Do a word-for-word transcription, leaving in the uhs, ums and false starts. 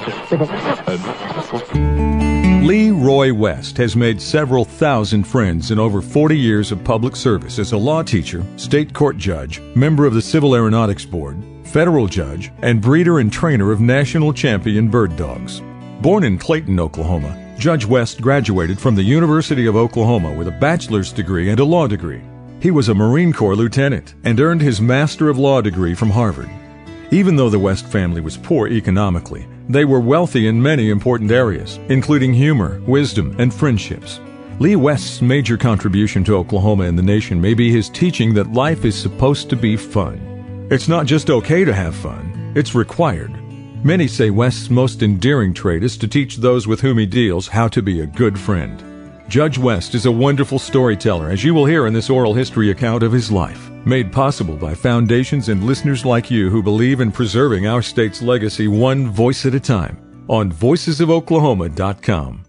Lee Roy West has made several thousand friends in over forty years of public service as a law teacher, state court judge, member of the Civil Aeronautics Board, federal judge, and breeder and trainer of national champion bird dogs. Born in Clayton, Oklahoma, Judge West graduated from the University of Oklahoma with a bachelor's degree and a law degree. He was a Marine Corps lieutenant and earned his Master of Law degree from Harvard. Even though the West family was poor economically, they were wealthy in many important areas, including humor, wisdom, and friendships. Lee West's major contribution to Oklahoma and the nation may be his teaching that life is supposed to be fun. It's not just okay to have fun, it's required. Many say West's most endearing trait is to teach those with whom he deals how to be a good friend. Judge West is a wonderful storyteller, as you will hear in this oral history account of his life, made possible by foundations and listeners like you who believe in preserving our state's legacy one voice at a time on voices of oklahoma dot com.